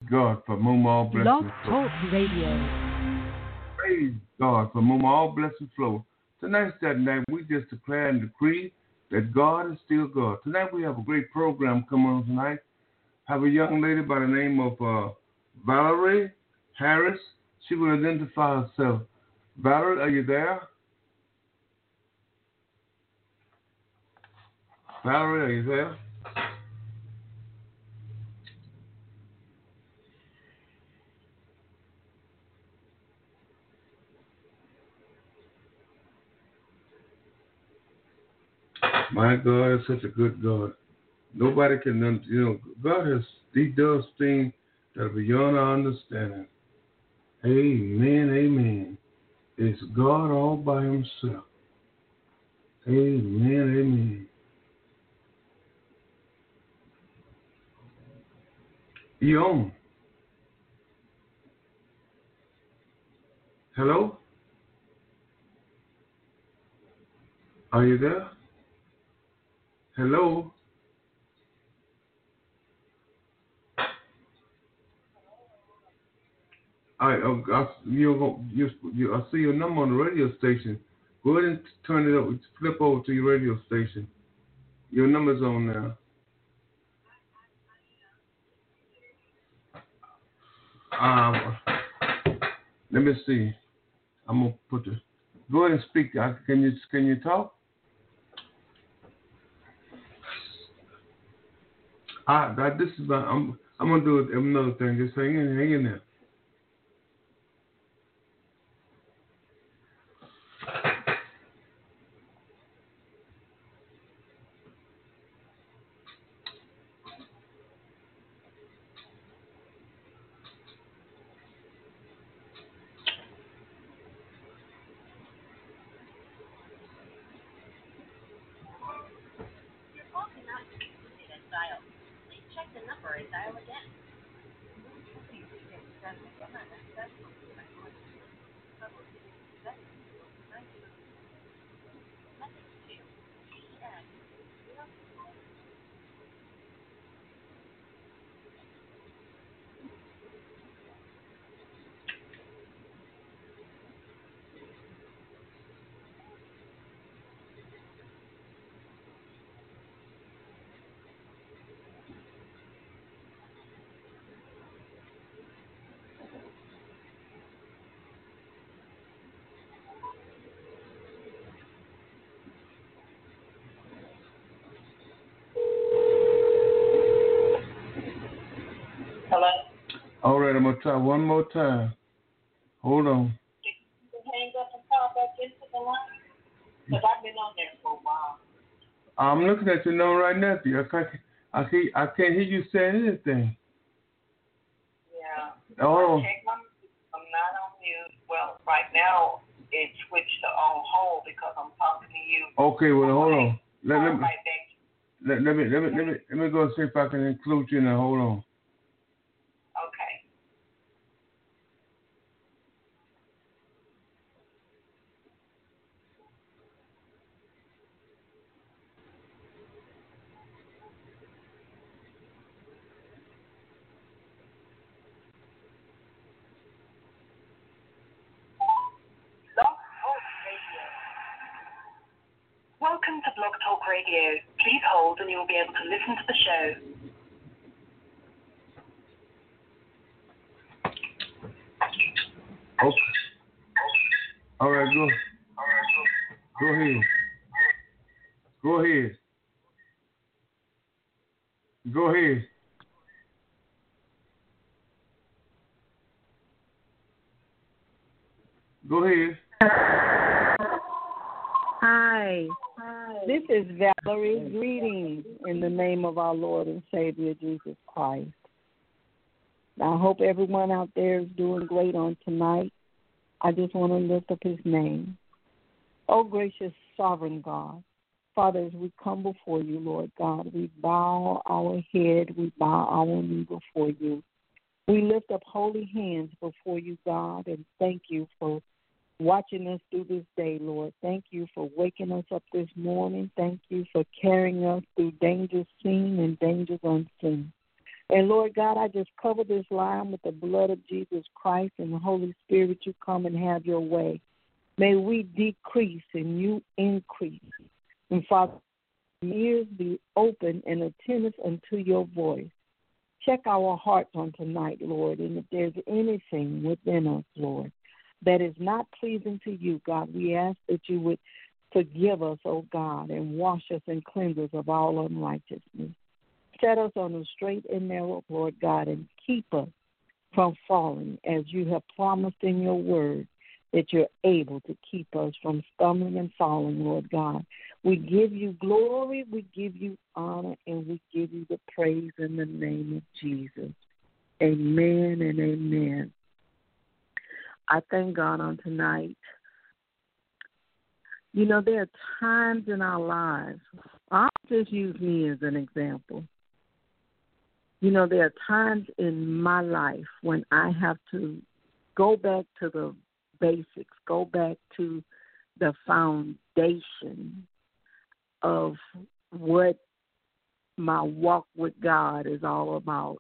God for whom all Blog blessings flow. Talk Radio. Praise God for whom all blessings flow. Tonight's that night we just declare and decree that God is still God. Tonight we have a great program coming on tonight. Have a young lady by the name of Valerie Harris. She will identify herself. Valerie, are you there? Valerie, are you there? My God is such a good God. Nobody can, God He does things that are beyond our understanding. Amen, amen. It's God all by himself. Amen, amen. Eon. Hello? Are you there? Hello? I see your number on the radio station. Go ahead and turn it up. Flip over to your radio station. Your number's on now. Let me see. I'm gonna put the. Go ahead and speak. Can you talk? This is. I'm gonna do another thing. Just hang in there. Hello? All right, I'm going to try one more time. Hold on. Hang up and call back into the line? Because I've been on there for a while. I'm looking at your number right now. I can't hear you saying anything. Yeah. Oh. I'm not on mute. Well, right now, it switched to on hold because I'm talking to you. Okay, well, hold on. Let me go and see if I can include you in there. Hold on. Okay. Welcome to Blog Talk Radio. Please hold and you will be able to listen to the show. Okay. All right, go ahead. Go ahead. Go ahead. Go ahead. Hi. This is Valerie. Greetings in the name of our Lord and Savior Jesus Christ. I hope everyone out there is doing great on tonight. I just want to lift up his name. Oh, gracious sovereign God. Father, as we come before you, Lord God, we bow our head, we bow our knee before you. We lift up holy hands before you, God, and thank you for watching us through this day, Lord. Thank you for waking us up this morning. Thank you for carrying us through dangers seen and dangers unseen. And, Lord God, I just cover this line with the blood of Jesus Christ and the Holy Spirit. You come and have your way. May we decrease and you increase. And, Father, ears be open and attentive unto your voice. Check our hearts on tonight, Lord, and if there's anything within us, Lord, that is not pleasing to you, God, we ask that you would forgive us, oh God, and wash us and cleanse us of all unrighteousness. Set us on the straight and narrow, Lord God, and keep us from falling as you have promised in your word that you're able to keep us from stumbling and falling, Lord God. We give you glory, we give you honor, and we give you the praise in the name of Jesus. Amen and amen. I thank God on tonight. You know, there are times in our lives, I'll just use me as an example. You know, there are times in my life when I have to go back to the basics, go back to the foundation of what my walk with God is all about.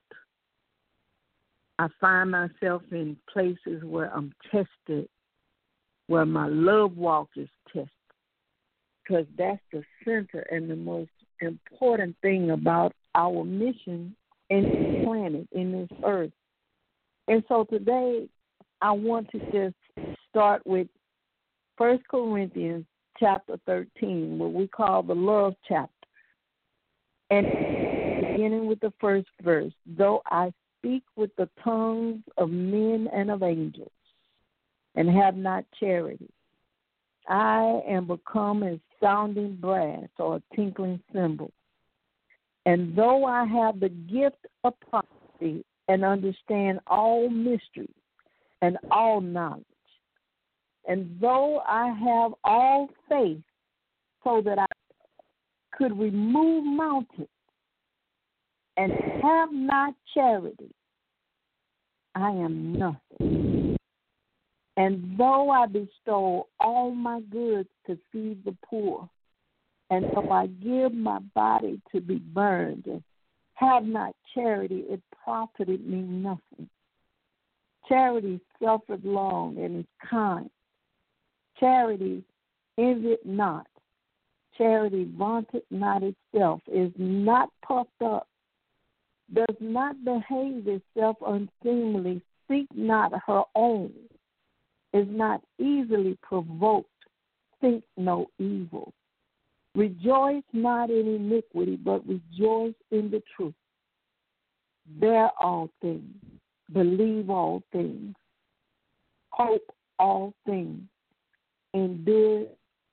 I find myself in places where I'm tested, where my love walk is tested, because that's the center and the most important thing about our mission in this planet, in this earth. And so today I want to just start with 1 Corinthians chapter 13, what we call the love chapter. And beginning with the first verse, though I speak with the tongues of men and of angels and have not charity, I am become as sounding brass or a tinkling cymbal. And though I have the gift of prophecy and understand all mysteries and all knowledge, and though I have all faith so that I could remove mountains and have not charity, I am nothing. And though I bestow all my goods to feed the poor, and though I give my body to be burned and have not charity, it profited me nothing. Charity suffered long and is kind. Charity envieth not. Charity vaunteth not itself, is not puffed up, does not behave itself unseemly, seek not her own, is not easily provoked, think no evil. Rejoice not in iniquity, but rejoice in the truth. Bear all things, believe all things, hope all things, endure,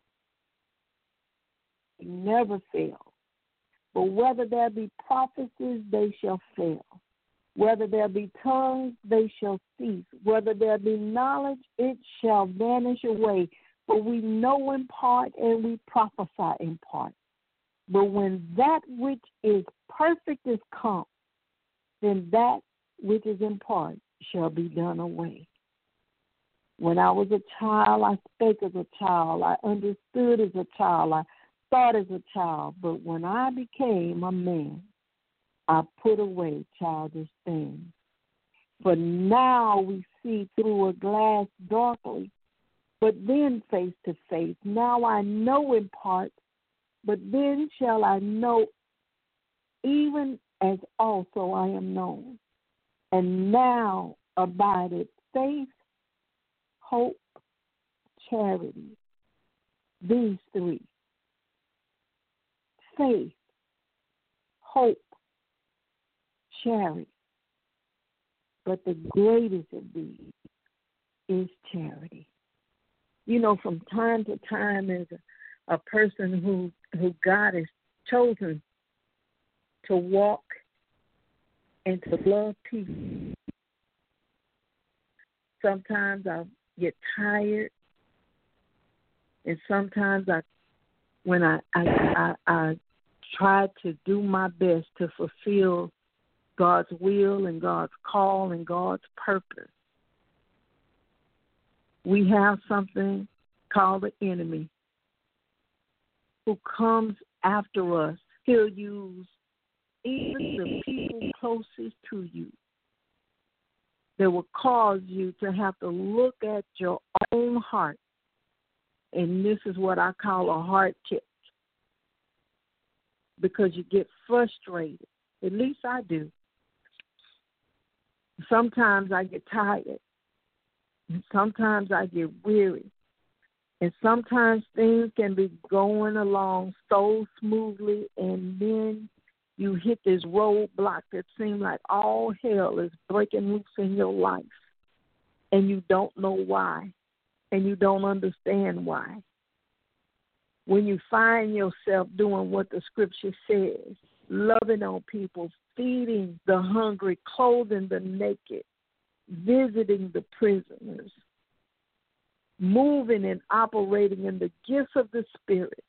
never fail. But whether there be prophecies, they shall fail. Whether there be tongues, they shall cease. Whether there be knowledge, it shall vanish away. For we know in part and we prophesy in part. But when that which is perfect is come, then that which is in part shall be done away. When I was a child, I spake as a child. I understood as a child. I thought as a child. But when I became a man, I put away childish things. For now we see through a glass darkly, but then face to face. Now I know in part, but then shall I know even as also I am known. And now abideth faith, hope, charity. These three. Faith, hope, charity. But the greatest of these is charity. You know, from time to time, as a person who God has chosen to walk and to love people, sometimes I get tired, and sometimes when I try to do my best to fulfill God's will and God's call and God's purpose, we have something called the enemy who comes after us. He'll use even the people closest to you that will cause you to have to look at your own heart. And this is what I call a heart check. Because you get frustrated. At least I do. Sometimes I get tired. And sometimes I get weary. And sometimes things can be going along so smoothly, and then you hit this roadblock that seems like all hell is breaking loose in your life, and you don't know why, and you don't understand why. When you find yourself doing what the scripture says, loving on people, feeding the hungry, clothing the naked, visiting the prisoners, moving and operating in the gifts of the Spirit,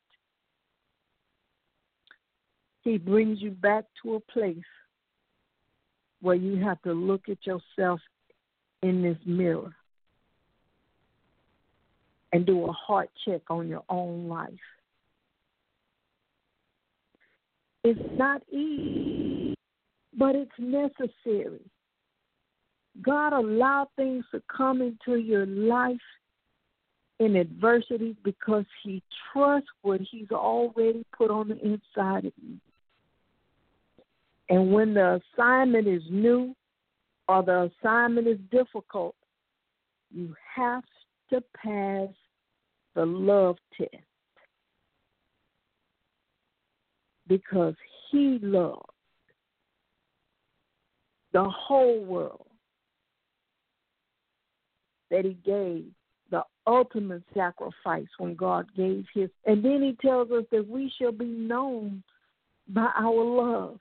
He brings you back to a place where you have to look at yourself in this mirror and do a heart check on your own life. It's not easy, but it's necessary. God allowed things to come into your life in adversity because He trusts what He's already put on the inside of you. And when the assignment is new or the assignment is difficult, you have to pass the love test. Because He loved the whole world, that He gave the ultimate sacrifice when God gave His. And then He tells us that we shall be known by our love.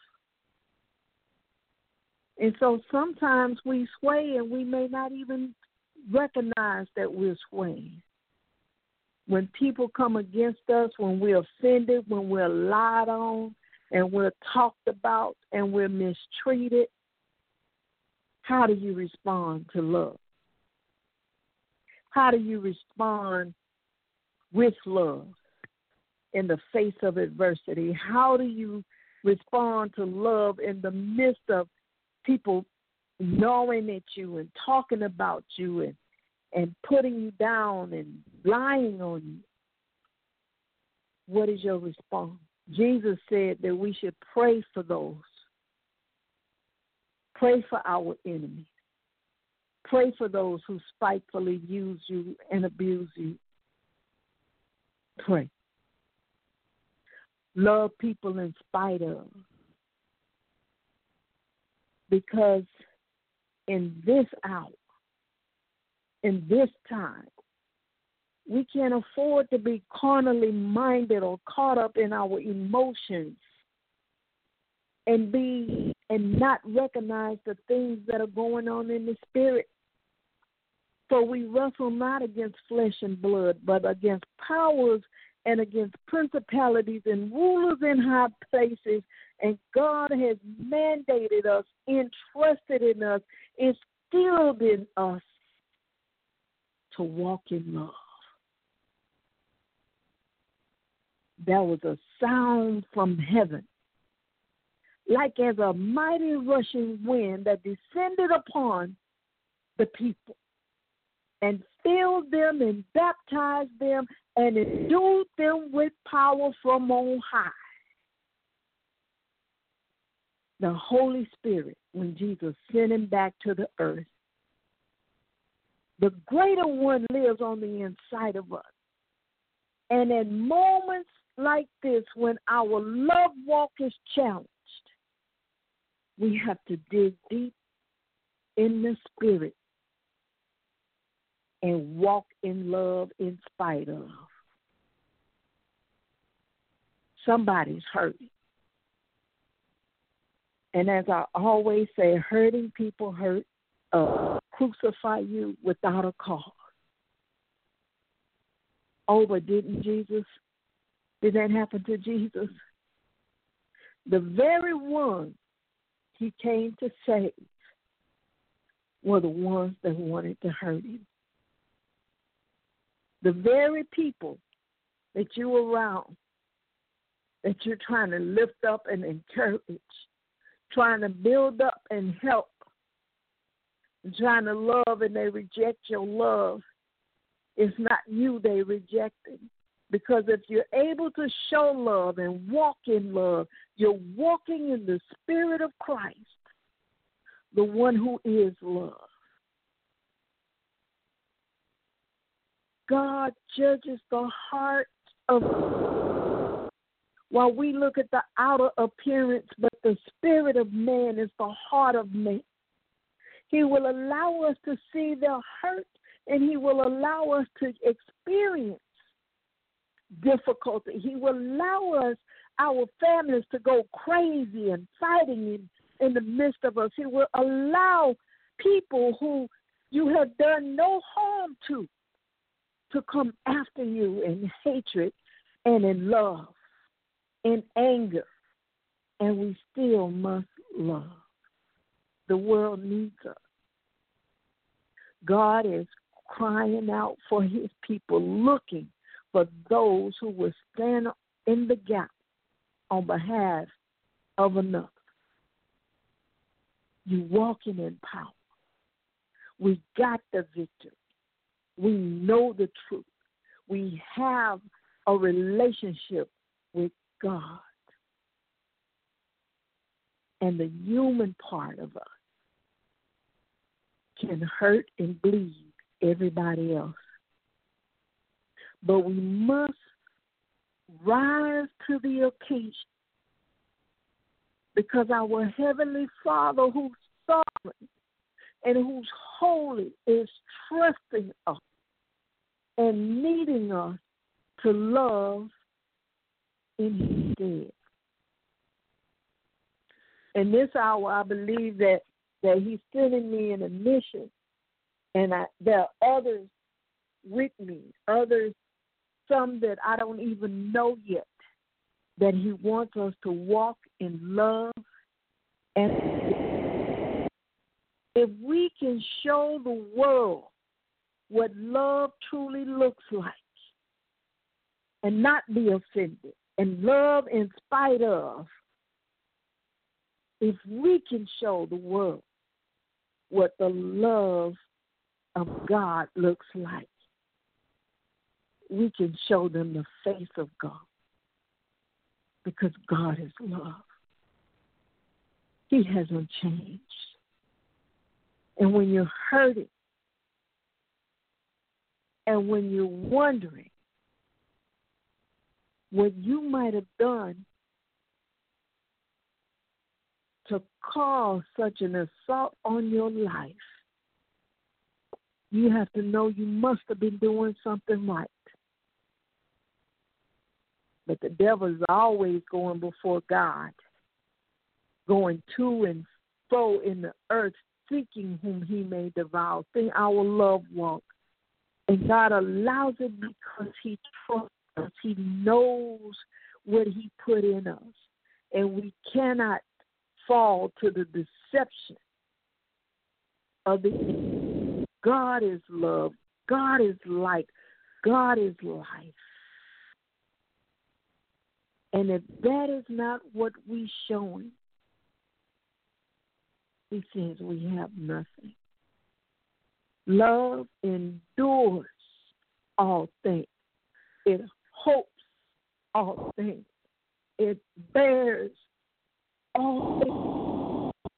And so sometimes we sway and we may not even recognize that we're swaying. When people come against us, when we're offended, when we're lied on, and we're talked about, and we're mistreated, how do you respond to love? How do you respond with love in the face of adversity? How do you respond to love in the midst of people gnawing at you and talking about you and putting you down and lying on you? What is your response? Jesus said that we should pray for those. Pray for our enemies. Pray for those who spitefully use you and abuse you. Pray. Love people in spite of. Because in this hour, in this time, we can't afford to be carnally minded or caught up in our emotions and not recognize the things that are going on in the spirit. So we wrestle not against flesh and blood, but against powers and against principalities and rulers in high places. And God has mandated us, entrusted in us, instilled in us to walk in love. There was a sound from heaven, like as a mighty rushing wind that descended upon the people and filled them and baptized them and endued them with power from on high. The Holy Spirit, when Jesus sent Him back to the earth, the greater one lives on the inside of us. And at moments like this, when our love walk is challenged, we have to dig deep in the spirit and walk in love in spite of. Somebody's hurting. And as I always say, hurting people hurt, crucify you without a cause. Oh, but did that happen to Jesus? The very ones He came to save were the ones that wanted to hurt Him. The very people that you're around, that you're trying to lift up and encourage, trying to build up and help, and trying to love, and they reject your love. It's not you they rejected. Because if you're able to show love and walk in love, you're walking in the Spirit of Christ, the one who is love. God judges the heart of, while we look at the outer appearance, but the spirit of man is the heart of man. He will allow us to see their hurt, and he will allow us to experience difficulty. He will allow us, our families, to go crazy and fighting in the midst of us. He will allow people who you have done no harm to come after you in hatred and in love, in anger, and we still must love. The world needs us. God is crying out for his people, looking for those who will stand in the gap on behalf of another. You walking in power. We got the victory. We know the truth. We have a relationship with God. And the human part of us can hurt and bleed everybody else. But we must rise to the occasion, because our Heavenly Father, who's sovereign and who's holy, is trusting us and needing us to love in his stead. In this hour, I believe that he's sending me in a mission, and there are others with me, some that I don't even know yet, that he wants us to walk in love. And if we can show the world what love truly looks like and not be offended, and love in spite of, if we can show the world what the love of God looks like, we can show them the face of God, because God is love. He hasn't changed. And when you're hurting, and when you're wondering what you might have done to cause such an assault on your life, you have to know you must have been doing something right. But the devil is always going before God, going to and fro in the earth, seeking whom he may devour, seeing our love walk. And God allows it because he trusts us. He knows what he put in us. And we cannot fall to the deception of the enemy. God is love. God is light. God is life. And if that is not what we're showing, he says we have nothing. Love endures all things. It hopes all things. It bears all things.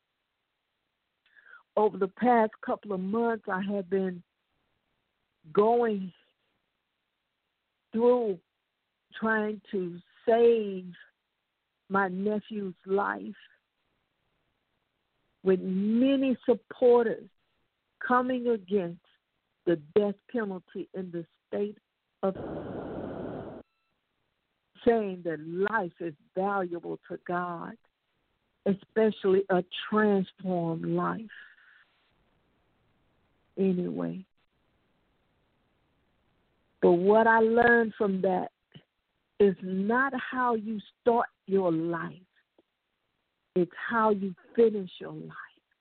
Over the past couple of months, I have been going through trying to save my nephew's life, with many supporters coming against the death penalty in the state of saying that life is valuable to God, especially a transformed life. Anyway, but what I learned from that is not how you start your life. It's how you finish your life.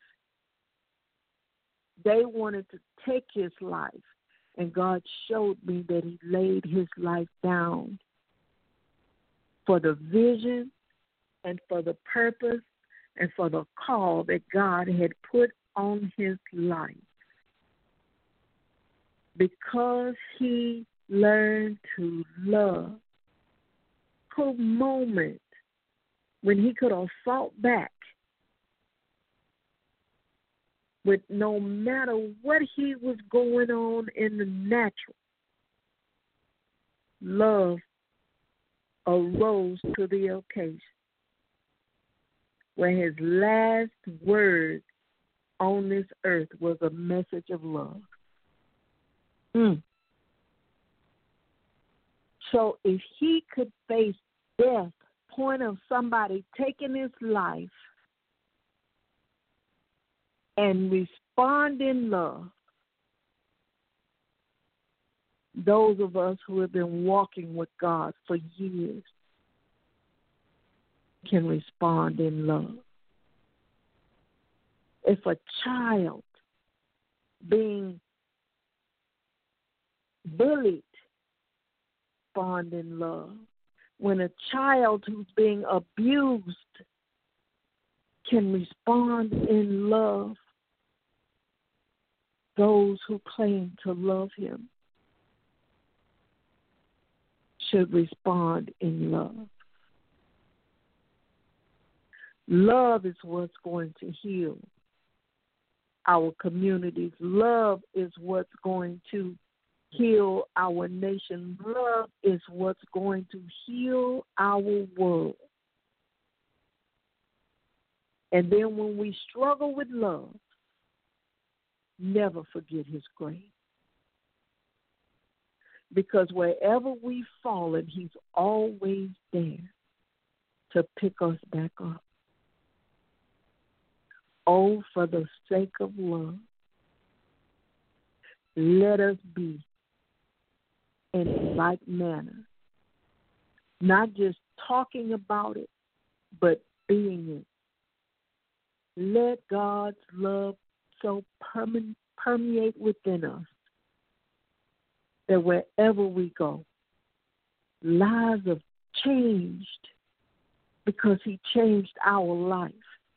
They wanted to take his life, and God showed me that he laid his life down for the vision and for the purpose and for the call that God had put on his life. Because he learned to love. A moment when he could have fought back with no matter what he was going on in the natural, love arose to the occasion where his last word on this earth was a message of love. So if he could face death, point of somebody taking his life, and respond in love, those of us who have been walking with God for years can respond in love. If a child being bullied, respond in love. When a child who's being abused can respond in love, those who claim to love him should respond in love. Love is what's going to heal our communities. Love is what's going to heal our nation. Love is what's going to heal our world. And then when we struggle with love, never forget his grace. Because wherever we've fallen, he's always there to pick us back up. Oh, for the sake of love, let us be in like manner, not just talking about it, but being it. Let God's love so permeate within us that wherever we go, lives are changed because he changed our life.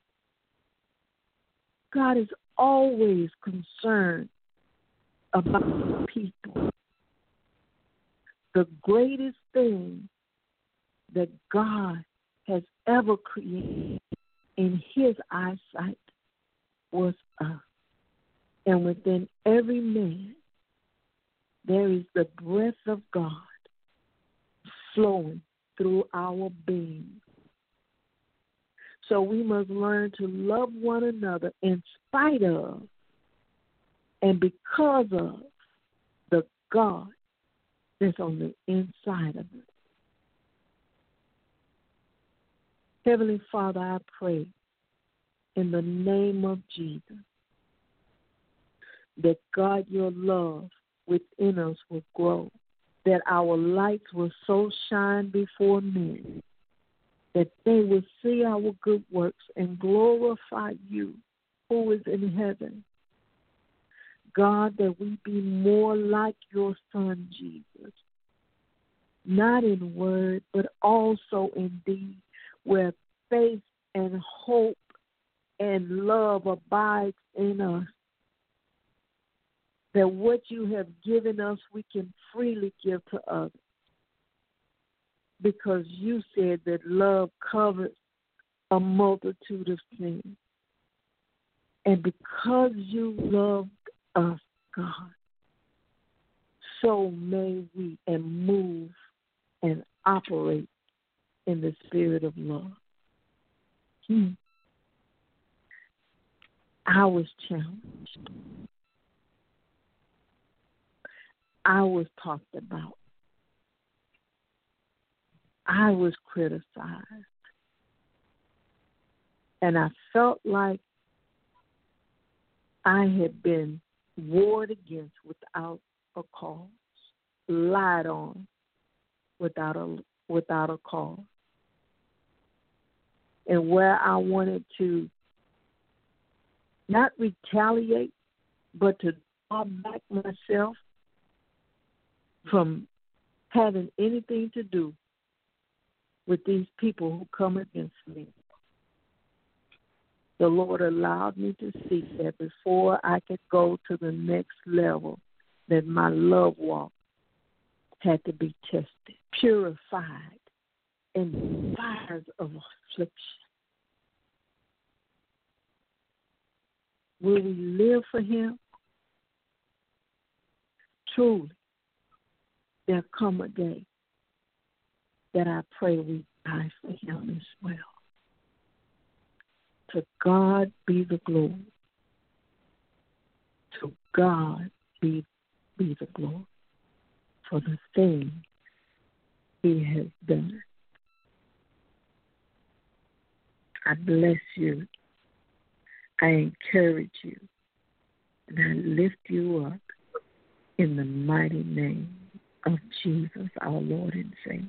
God is always concerned about people. The greatest thing that God has ever created in his eyesight was us. And within every man, there is the breath of God flowing through our being. So we must learn to love one another in spite of and because of the God that's on the inside of us. Heavenly Father, I pray in the name of Jesus that God, your love within us will grow, that our lights will so shine before men that they will see our good works and glorify you who is in heaven. God, that we be more like your Son, Jesus, not in word, but also in deed, where faith and hope and love abides in us, that what you have given us we can freely give to others, because you said that love covers a multitude of sins. And because you loved us, God, so may we and move and operate in the spirit of love. I was challenged. I was talked about. I was criticized. And I felt like I had been warred against without a cause, lied on without a cause. And where I wanted to not retaliate, but to draw back myself from having anything to do with these people who come against me. the Lord allowed me to see that before I could go to the next level, that my love walk had to be tested, purified in fires of affliction. Will we live for him? Truly, there'll come a day that I pray we die for him as well. To God be the glory. To God be the glory for the thing he has done. I bless you. I encourage you. And I lift you up in the mighty name of Jesus, our Lord and Savior.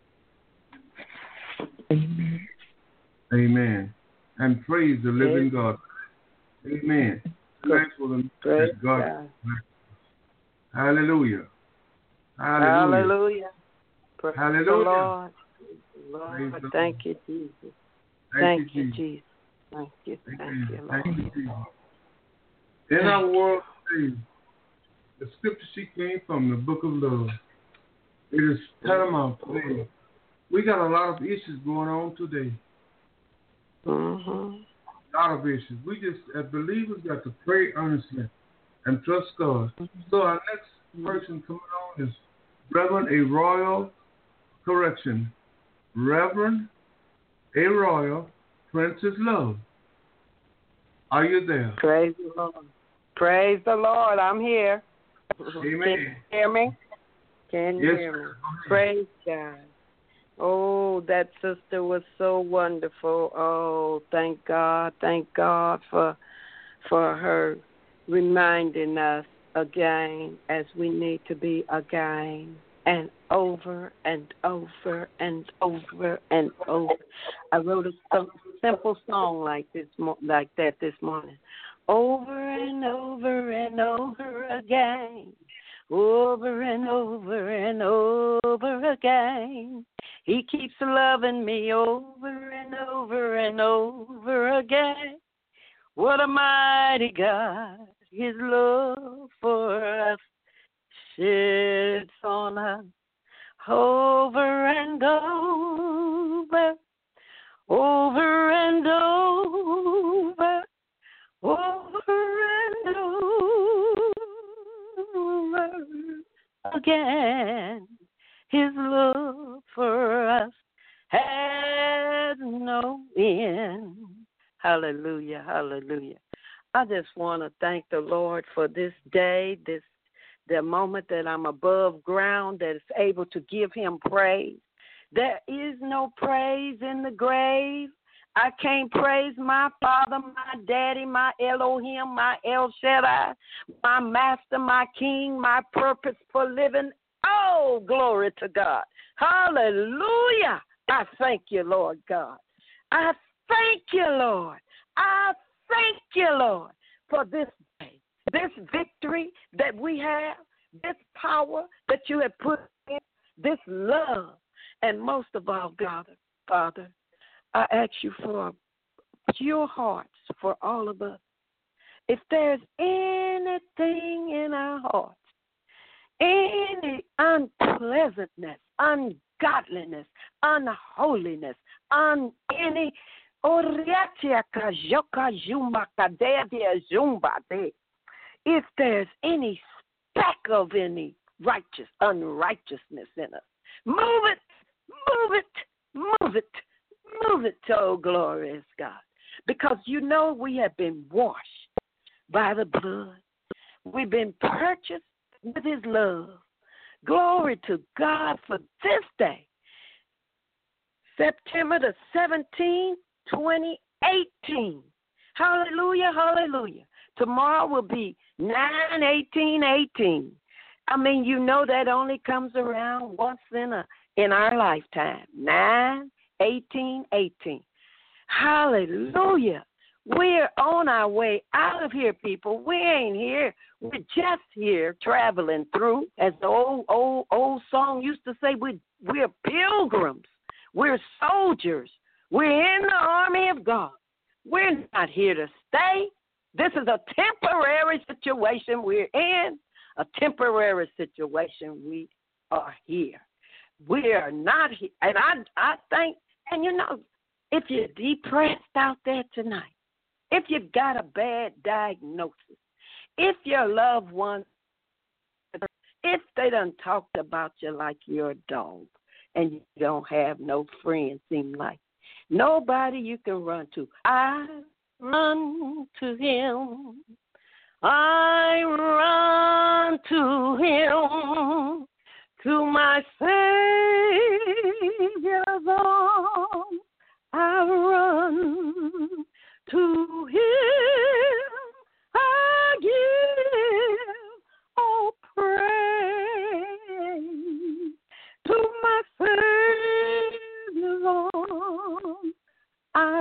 Amen. Amen. And praise the living God. Amen. Thanks for the praise God. Hallelujah. Hallelujah. Praise Hallelujah. the Lord. Lord, thank you, Jesus. Thank you, Jesus. Thank you, Lord. Thank you, Jesus. In our world today, the scripture she came from, the book of love, it is paramount today. We got a lot of issues going on today. Mm-hmm. A lot of issues. We just, as believers, got to pray earnestly and trust God. So our next person coming on is Reverend Arroyo Correction. Reverend Arroyo Princess Love. Are you there? Praise the Lord. Praise the Lord. I'm here. Amen. Can you hear me? Can you hear me? Praise God. Oh, that sister was so wonderful. Oh, thank God for her reminding us again as we need to be again and over and over and over and over. I wrote a simple song like that this morning. Over and over and over again. Over and over and over again. He keeps loving me over and over and over again. What a mighty God, his love for us sheds on us over and over, over and over, over and over again. His love for us has no end. Hallelujah, hallelujah. I just want to thank the Lord for this day, the moment that I'm above ground, that is able to give him praise. There is no praise in the grave. I can't praise my Father, my Daddy, my Elohim, my El Shaddai, my Master, my King, my purpose for living. Oh, glory to God. Hallelujah. I thank you, Lord God. I thank you, Lord. I thank you, Lord, for this day, this victory that we have, this power that you have put in, this love. And most of all, God, Father, I ask you for pure hearts for all of us. If there's anything in our hearts, any unpleasantness, ungodliness, unholiness, any if there's any speck of any unrighteousness in us, move it, oh glorious God. Because you know we have been washed by the blood. We've been purchased with his love. Glory to God for this day, September the 17th, 2018. Hallelujah, hallelujah. Tomorrow will be 9/18/18. I mean, you know that only comes around once in our lifetime. 9/18/18. Hallelujah. We're on our way out of here, people. We ain't here. We're just here traveling through. As the old song used to say, we're pilgrims. We're soldiers. We're in the army of God. We're not here to stay. This is a temporary situation we're in, a temporary situation we are here. We are not here. And I think, and you know, if you're depressed out there tonight, if you've got a bad diagnosis, if your loved one, if they done talked about you like you're a dog and you don't have no friends, seem like nobody you can run to. I run to him. I run to him, to my Savior's arms. I run to him. I give all praise to my Savior's arms. I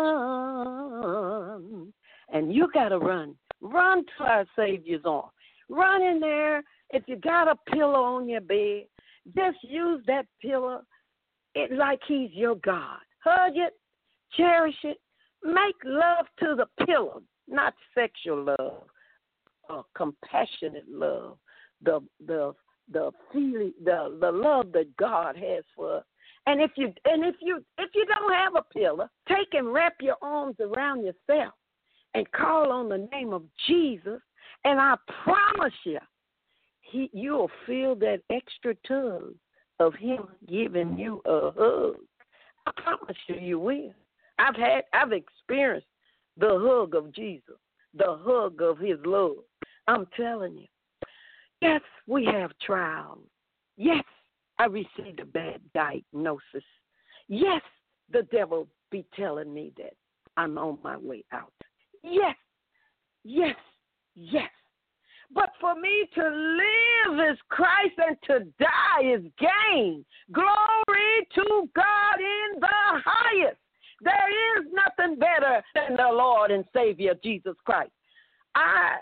run. And you got to run. Run to our Savior's arms. Run in there. If you got a pillow on your bed, just use that pillow like he's your God. Hug it. Cherish it. Make love to the pillow, not sexual love, compassionate love, the feeling, the love that God has for us. And if you don't have a pillow, take and wrap your arms around yourself and call on the name of Jesus, and I promise you, you'll feel that extra tug of him giving you a hug. I promise you will. I've experienced the hug of Jesus, the hug of his love. I'm telling you. Yes, we have trials. Yes, I received a bad diagnosis. Yes, the devil be telling me that I'm on my way out. Yes, yes, yes. But for me to live is Christ and to die is gain. Glory to God in the highest. There is nothing better than the Lord and Savior Jesus Christ. I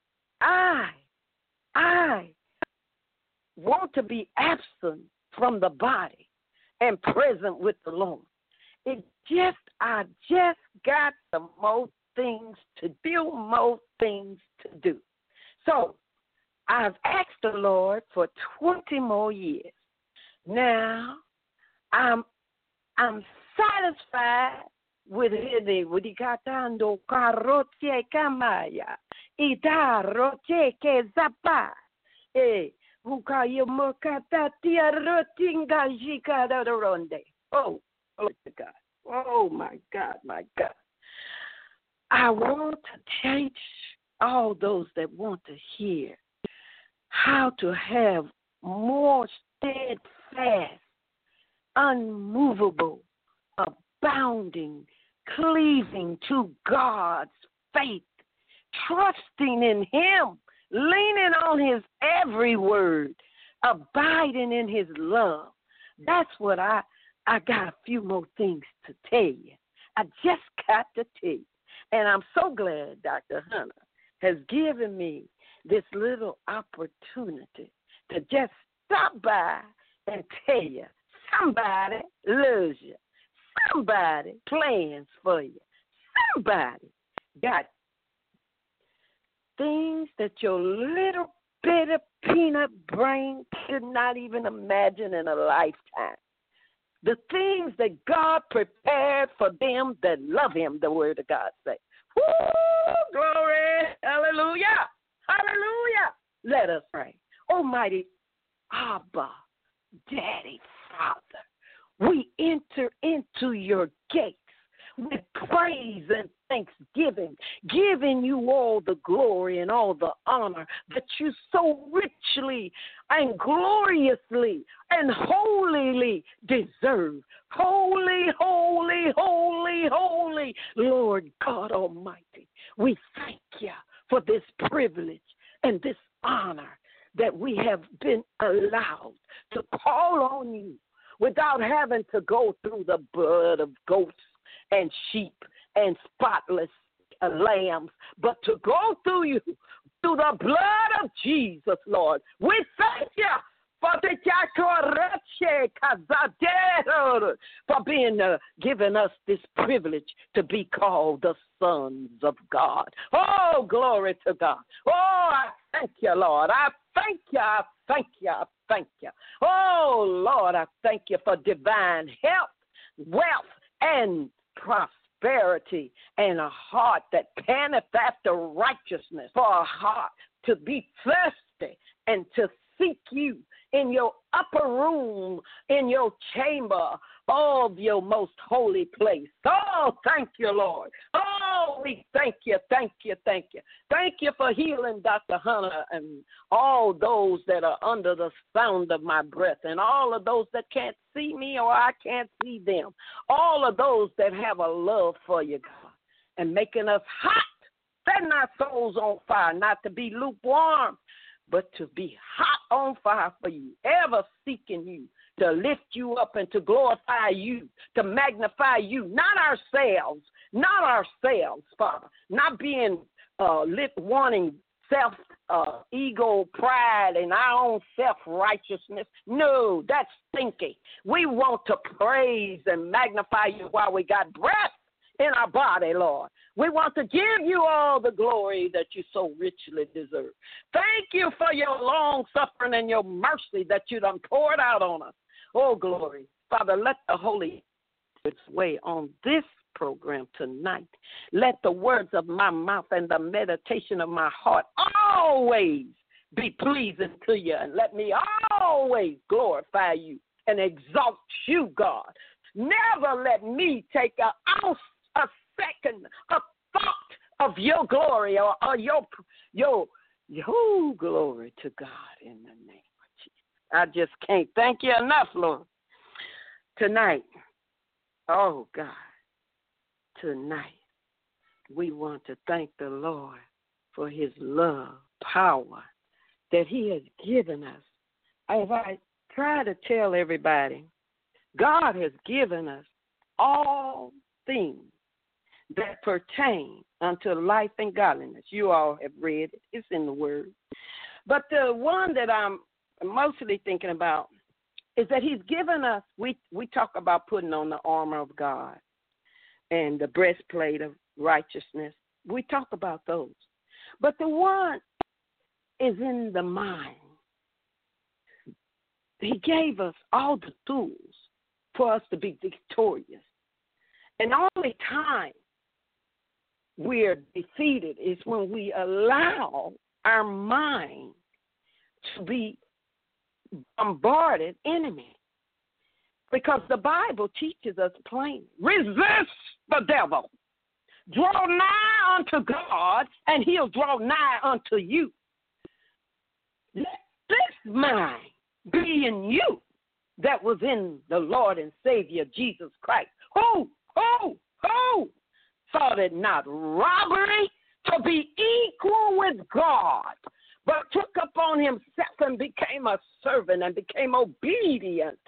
want to be absent from the body and present with the Lord. I just got some more things to do. So I've asked the Lord for 20 more years. Now I'm satisfied with it. Udikatando karotie kamaya ida rotie ke zapa ukayomokata tia rotinga jikada ronde. Oh God. Oh my God, my God. I want to teach all those that want to hear how to have more steadfast, unmovable, abounding, cleaving to God's faith, trusting in him, leaning on his every word, abiding in his love. That's what I got a few more things to tell you. I just got to tell you. And I'm so glad Dr. Hunter has given me this little opportunity to just stop by and tell you somebody loves you. Somebody plans for you. Somebody got things that your little bit of peanut brain could not even imagine in a lifetime. The things that God prepared for them that love him, the word of God says. Woo! Glory! Hallelujah! Hallelujah! Let us pray. Almighty Abba, Daddy, Father, we enter into your gates with praise and thanksgiving, giving you all the glory and all the honor that you so richly and gloriously and holily deserve. Holy, holy, holy, holy, Lord God Almighty, we thank you for this privilege and this honor that we have been allowed to call on you without having to go through the blood of goats and sheep and spotless lambs, but to go through you, through the blood of Jesus, Lord. We thank you for being giving us this privilege to be called the sons of God. Oh, glory to God. Oh, I thank you, Lord. I thank you. I thank you. I thank you. Oh, Lord, I thank you for divine health, wealth, and prosperity, and a heart that panteth after righteousness, for a heart to be thirsty and to seek you in your upper room, in your chamber of your most holy place. Oh, thank you, Lord. Oh, we thank you, thank you, thank you. Thank you for healing Dr. Hunter and all those that are under the sound of my breath, and all of those that can't see me or I can't see them. All of those that have a love for you, God, and making us hot, setting our souls on fire, not to be lukewarm, but to be hot on fire for you, ever seeking you, to lift you up and to glorify you, to magnify you, not ourselves, Father, not being wanting ego, pride, and our own self-righteousness. No, that's stinky. We want to praise and magnify you while we got breath in our body, Lord. We want to give you all the glory that you so richly deserve. Thank you for your long suffering and your mercy that you done poured out on us. Oh, glory. Father, let the Holy Spirit's way on this program tonight. Let the words of my mouth and the meditation of my heart always be pleasing to you, and let me always glorify you and exalt you, God. Never let me take a second, a thought of your glory or your glory to God in the name of Jesus. I just can't thank you enough, Lord. Tonight, oh God, tonight we want to thank the Lord for his love, power that he has given us. As I try to tell everybody, God has given us all things that pertain unto life and godliness. You all have read it. It's in the Word. But the one that I'm mostly thinking about is that he's given us, we talk about putting on the armor of God and the breastplate of righteousness. We talk about those. But the one is in the mind. He gave us all the tools for us to be victorious. And the only time we're defeated is when we allow our mind to be bombarded enemy. Because the Bible teaches us plainly, resist the devil. Draw nigh unto God, and he'll draw nigh unto you. Let this mind be in you that was in the Lord and Savior Jesus Christ, who thought it not robbery to be equal with God, but took upon himself and became a servant and became obedient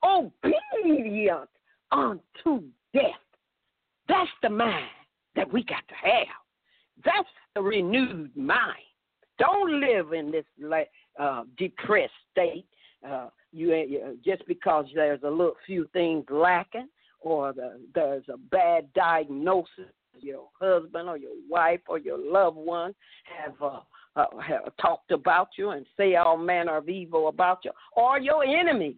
unto death. That's the mind that we got to have. That's the renewed mind. Don't live in this depressed state. You just because there's a little few things lacking, or there's a bad diagnosis. Your husband or your wife or your loved one have talked about you and say all manner of evil about you, or your enemies.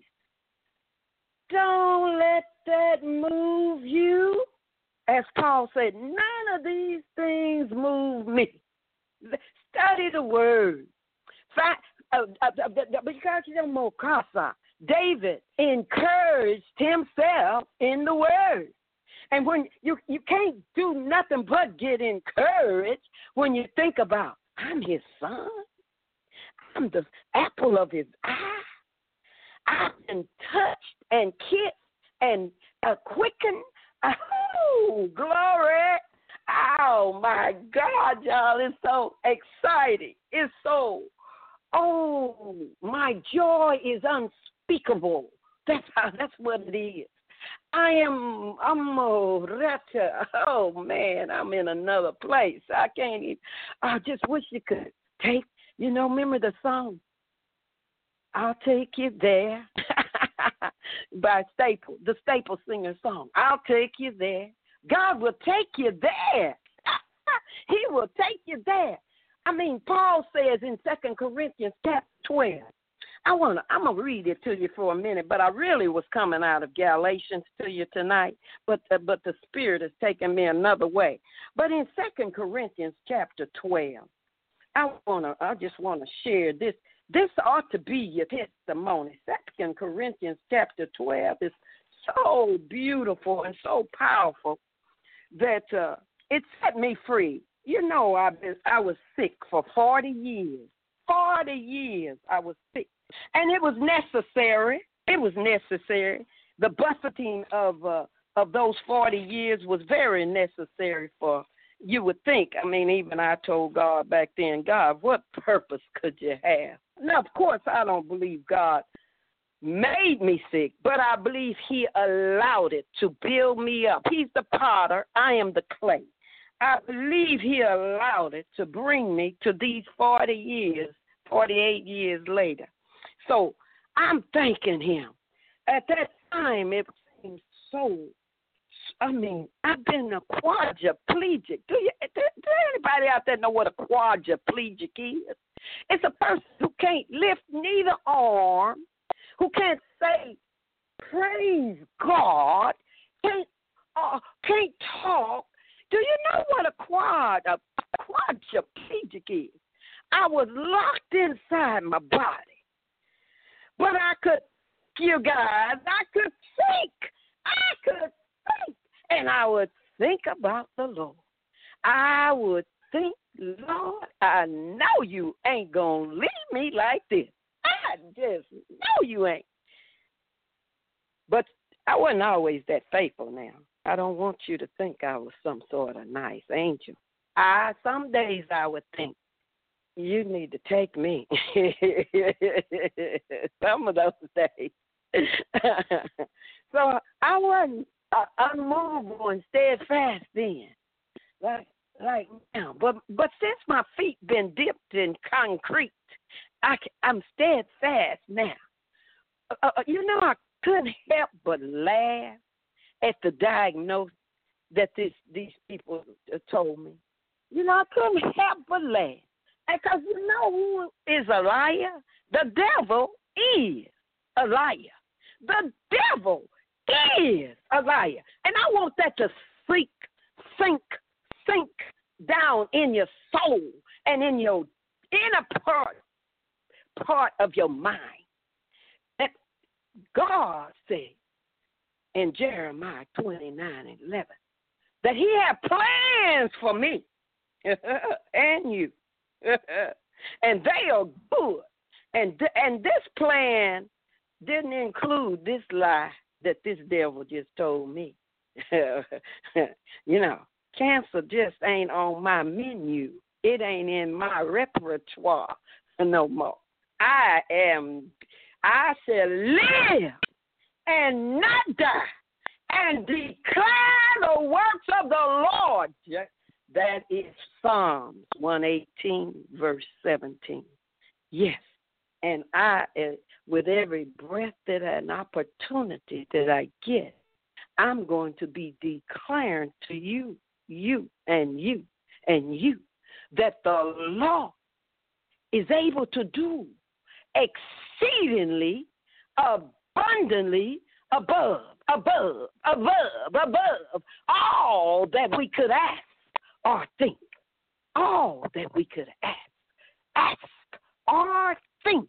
Don't let that move you. As Paul said, none of these things move me. Study the word. Because you don't know Casa, David encouraged himself in the word. And when you can't do nothing but get encouraged when you think about, I'm his son. I'm the apple of his eye. I've been touched and kissed and quickened. Oh, glory. Oh, my God, y'all. It's so exciting. It's so, my joy is unspeakable. That's what it is. I'm in another place. I can't even, I just wish you could remember the song. I'll take you there by Staple, the Staple Singer song. I'll take you there. God will take you there. He will take you there. I mean, Paul says in 2 Corinthians chapter 12. I'm gonna read it to you for a minute, but I really was coming out of Galatians to you tonight, but the Spirit has taken me another way. But in 2 Corinthians chapter 12, I just want to share this. This ought to be your testimony. 2 Corinthians chapter 12 is so beautiful and so powerful that it set me free. You know, I was sick for 40 years. 40 years I was sick. And it was necessary. It was necessary. The buffeting of those 40 years was very necessary for, you would think. I mean, even I told God back then, God, what purpose could you have? Now, of course, I don't believe God made me sick, but I believe he allowed it to build me up. He's the potter. I am the clay. I believe he allowed it to bring me to these 40 years, 48 years later. So I'm thanking him. At that time, it seemed so, I've been a quadriplegic. Do anybody out there know what a quadriplegic is? It's a person who can't lift neither arm, who can't say, praise God, can't talk. Do you know what a quadriplegic is? I was locked inside my body. But I could, you guys, I could think, and I would think about the Lord. I would think, Lord, I know you ain't going to leave me like this. I just know you ain't. But I wasn't always that faithful now. I don't want you to think I was some sort of nice angel. Some days I would think, you need to take me. Some of those days. So I wasn't unmovable and steadfast then, like now. But since my feet been dipped in concrete, I'm steadfast now. You know, I couldn't help but laugh at the diagnosis that these people told me. You know, I couldn't help but laugh. Because you know who is a liar? The devil is a liar. The devil is a liar. And I want that to sink down in your soul and in your inner part of your mind. That God said in Jeremiah 29:11 that he had plans for me and you. And they are good. And this plan didn't include this lie that this devil just told me. You know, cancer just ain't on my menu. It ain't in my repertoire no more. I shall live and not die and declare the works of the Lord. That is Psalms 118, verse 17. Yes, and I, with every breath that an opportunity that I get, I'm going to be declaring to you, that the Lord is able to do exceedingly, abundantly, above all that we could ask or think, all that we could ask or think,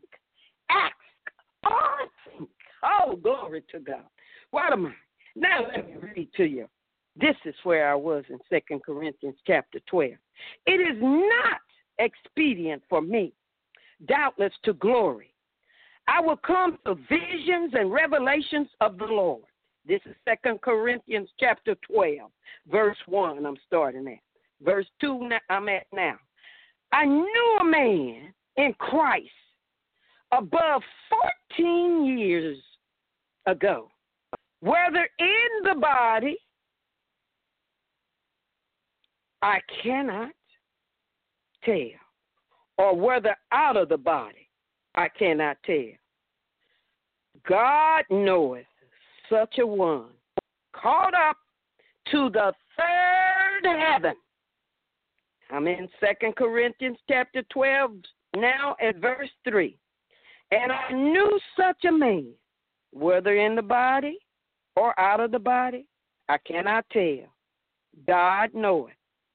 Oh, glory to God. What am I? Now let me read to you. This is where I was in 2 Corinthians chapter 12. It is not expedient for me, doubtless, to glory. I will come to visions and revelations of the Lord. This is 2 Corinthians chapter 12, verse 1, I'm starting at. Verse 2, I'm at now. I knew a man in Christ above 14 years ago, whether in the body, I cannot tell, or whether out of the body, I cannot tell. God knoweth such a one, caught up to the third heaven. I'm in 2 Corinthians chapter 12 now at verse 3. And I knew such a man, whether in the body or out of the body, I cannot tell. God knoweth.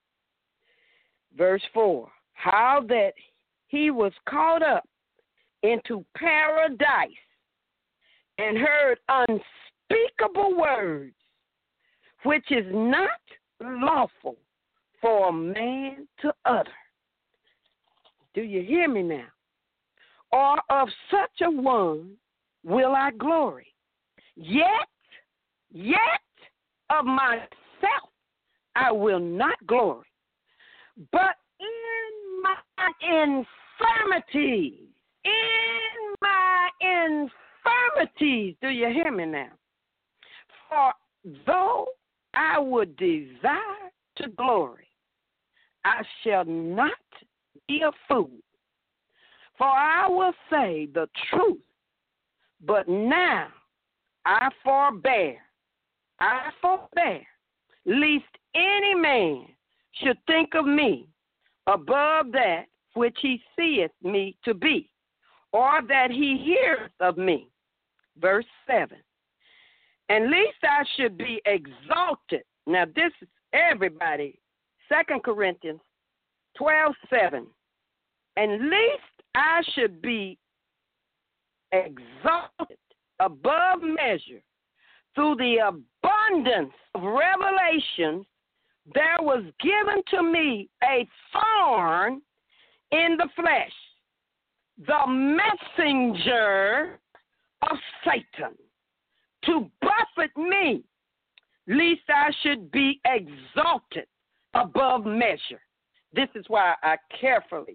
Verse 4, how that he was caught up into paradise and heard unspeakable words, which is not lawful for a man to utter. Do you hear me now? Or of such a one will I glory. Yet of myself I will not glory, but in my infirmities, do you hear me now? For though I would desire to glory, I shall not be a fool. For I will say the truth, but now I forbear, lest any man should think of me above that which he seeth me to be, or that he heareth of me. Verse 7. And lest I should be exalted. Now this is everybody. 2 Corinthians 12:7. And lest I should be exalted above measure through the abundance of revelations, there was given to me a thorn in the flesh, the messenger of Satan, to buffet me, lest I should be exalted above measure. This is why I carefully,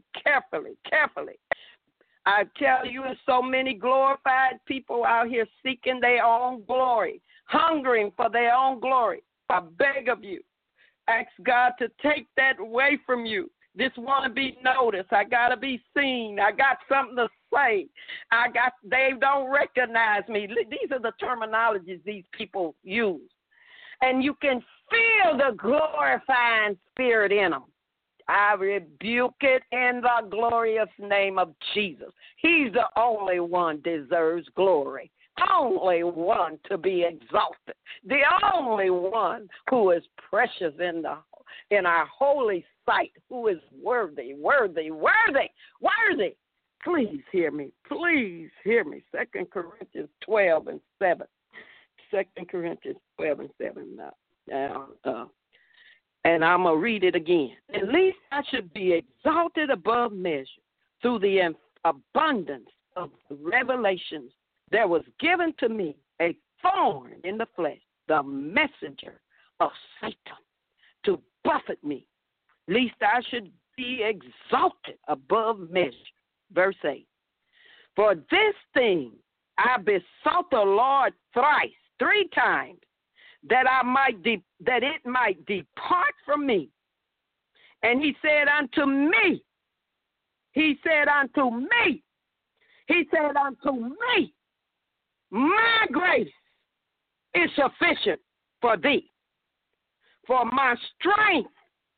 I tell you, there's so many glorified people out here seeking their own glory, hungering for their own glory. I beg of you, ask God to take that away from you. This want to be noticed. I got to be seen. I got something to say. They don't recognize me. These are the terminologies these people use. And you can feel the glorifying spirit in them. I rebuke it in the glorious name of Jesus. He's the only one deserves glory. Only one to be exalted. The only one who is precious in our holy sight, who is worthy. Please hear me. 2 Corinthians 12:7. 2 Corinthians 12:7 now. And I'm going to read it again. At least I should be exalted above measure through the abundance of revelations. There was given to me a thorn in the flesh, the messenger of Satan, to buffet me, lest I should be exalted above measure. Verse 8. For this thing I besought the Lord three times, that it might depart from me. And he said unto me, my grace is sufficient for thee. For my strength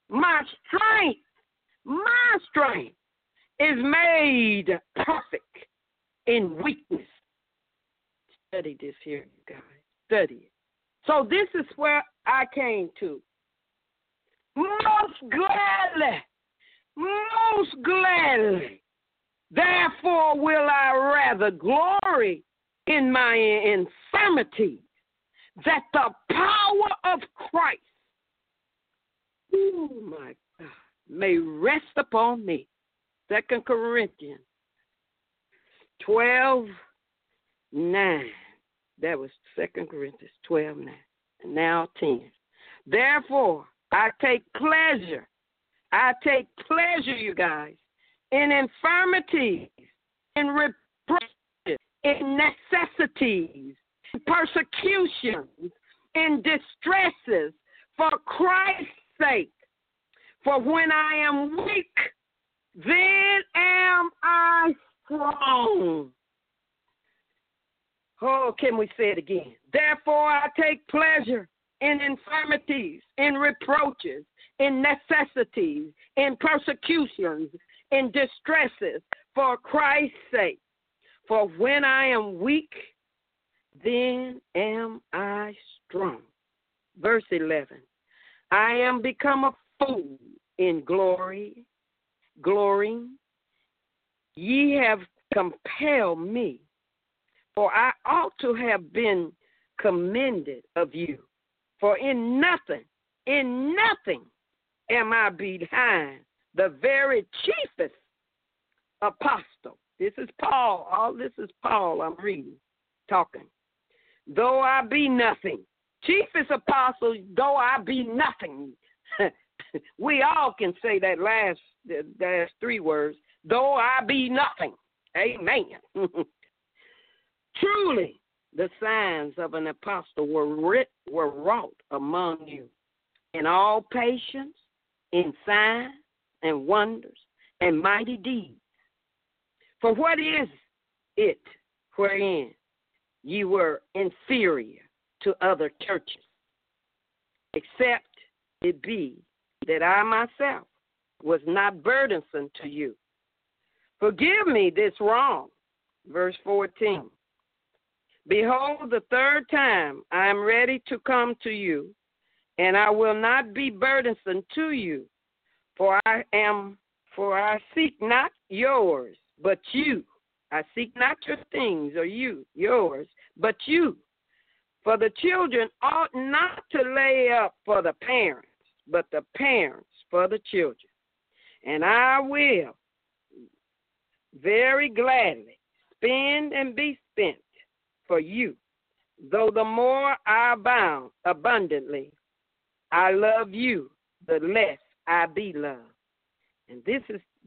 is made perfect in weakness. Study this here, you guys. Study it. So this is where I came to. Most gladly, therefore will I rather glory in my infirmity, that the power of Christ, oh my God, may rest upon me. 2 Corinthians 12:9. That was 2 Corinthians 12:9. And now 10. Therefore, I take pleasure, you guys, in infirmities, in reproaches, in necessities, in persecutions, in distresses, for Christ's sake. For when I am weak, then am I strong. Oh, can we say it again? Therefore, I take pleasure in infirmities, in reproaches, in necessities, in persecutions, in distresses, for Christ's sake. For when I am weak, then am I strong. Verse 11. I am become a fool in glorying. Ye have compelled me, for I ought to have been commended of you. For in nothing am I behind the very chiefest apostle. This is Paul. All this is Paul I'm reading, talking. Though I be nothing. Chiefest apostle, though I be nothing. We all can say that last three words. Though I be nothing. Amen. Truly, the signs of an apostle were wrought among you in all patience, in signs and wonders and mighty deeds. For what is it wherein ye were inferior to other churches, except it be that I myself was not burdensome to you? Forgive me this wrong. Verse 14. Behold, the third time I am ready to come to you, and I will not be burdensome to you, for I seek not yours, but you. I seek not your things or yours, but you. For the children ought not to lay up for the parents, but the parents for the children. And I will very gladly spend and be spent for you, though the more I abound abundantly, I love you, the less I be loved. And this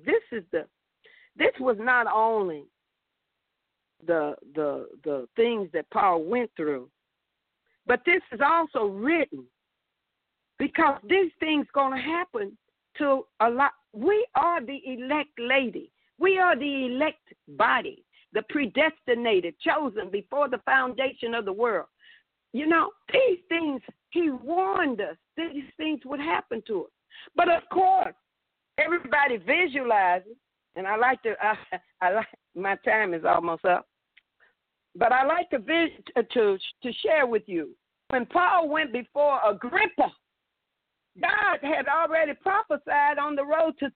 was not only the things that Paul went through, but this is also written because these things going to happen to a lot. We are the elect lady. We are the elect body, the predestinated, chosen before the foundation of the world. You know, these things, he warned us these things would happen to us. But of course, everybody visualizes, and I like my time is almost up, but I like to share with you. When Paul went before Agrippa, God had already prophesied on the road to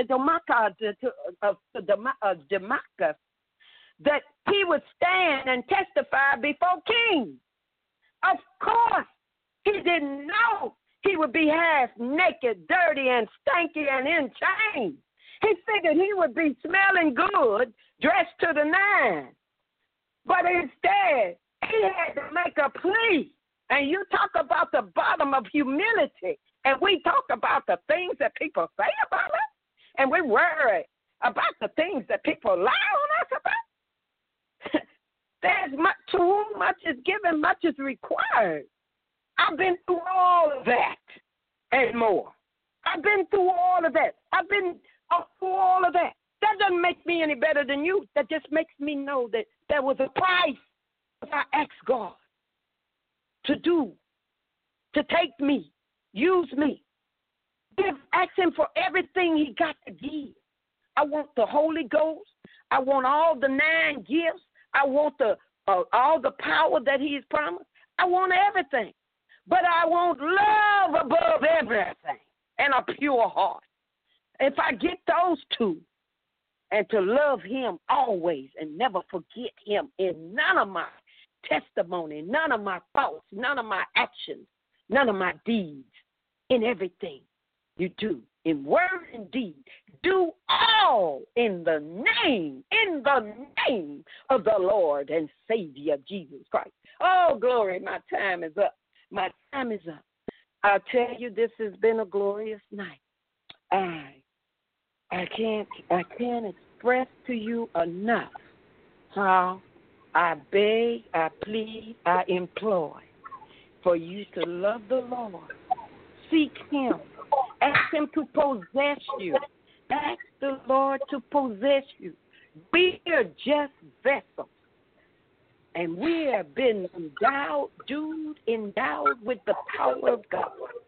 Damascus that he would stand and testify before kings. Of course, he didn't know he would be half naked, dirty, and stanky, and in chains. He figured he would be smelling good, dressed to the nines. But instead, he had to make a plea. And you talk about the bottom of humility, and we talk about the things that people say about us, and we worry about the things that people lie on us about. There's much, to whom much is given, much is required. I've been through all of that and more. I've been through all of that. I've been through all of that. That doesn't make me any better than you. That just makes me know that there was a price that I asked God to do, to take me, use me. Ask him for everything he got to give. I want the Holy Ghost. I want all the 9 gifts. I want all the power that he has promised. I want everything. But I want love above everything and a pure heart. If I get those two, and to love him always and never forget him in none of my testimony, none of my thoughts, none of my actions, none of my deeds, in everything you do, in word and deed, do all in the name of the Lord and Savior Jesus Christ. Oh, glory, my time is up. My time is up. I'll tell you, this has been a glorious night. I can't express to you enough how I beg, I plead, I implore for you to love the Lord. Seek him. Ask him to possess you. Ask the Lord to possess you. We are just vessels And we have been endowed with the power of God.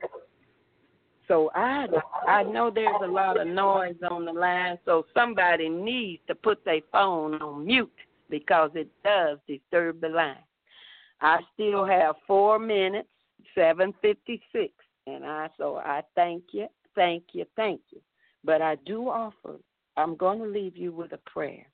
So I know there's a lot of noise on the line, so somebody needs to put their phone on mute because it does disturb the line. I still have 4 minutes, 7:56, and I thank you. But I do offer, I'm going to leave you with a prayer.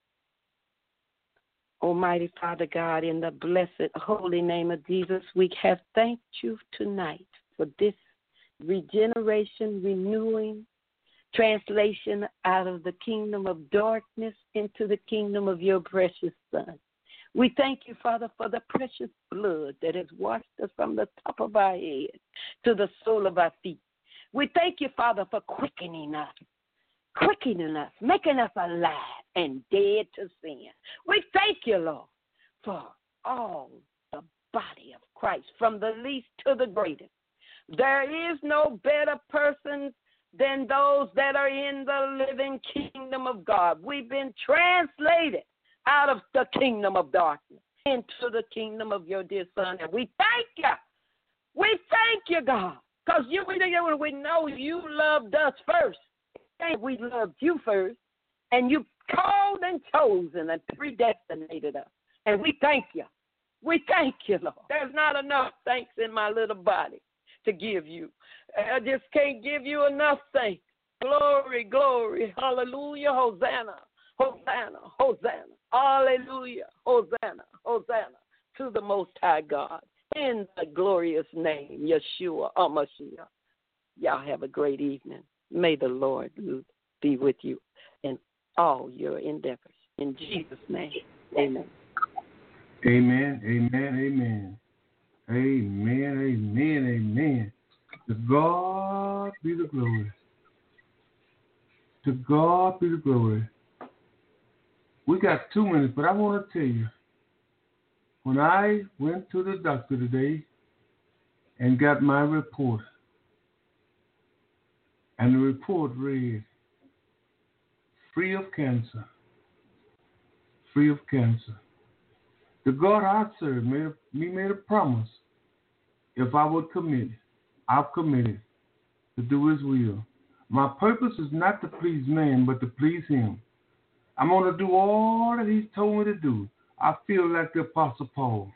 Almighty Father God, in the blessed holy name of Jesus, we have thanked you tonight for this regeneration, renewing, translation out of the kingdom of darkness into the kingdom of your precious Son. We thank you, Father, for the precious blood that has washed us from the top of our head to the sole of our feet. We thank you, Father, for quickening us, making us alive and dead to sin. We thank you, Lord, for all the body of Christ, from the least to the greatest. There is no better persons than those that are in the living kingdom of God. We've been translated out of the kingdom of darkness into the kingdom of your dear Son. And we thank you. We thank you, God, because we know you loved us first. And we loved you first. And you called and chosen and predestinated us. And we thank you. We thank you, Lord. There's not enough thanks in my little body to give you. I just can't give you enough thanks. Glory, glory, hallelujah, Hosanna, Hosanna, Hosanna, hallelujah, Hosanna, Hosanna to the Most High God. In the glorious name, Yeshua HaMashiach. Y'all have a great evening. May the Lord be with you in all your endeavors. In Jesus' name, amen. Amen, amen, amen. Amen, amen, amen. To God be the glory. To God be the glory. We got 2 minutes, but I want to tell you, when I went to the doctor today and got my report, and the report read, free of cancer, free of cancer. The God I serve made a promise. If I would commit, I've committed to do his will. My purpose is not to please man, but to please him. I'm going to do all that he's told me to do. I feel like the Apostle Paul.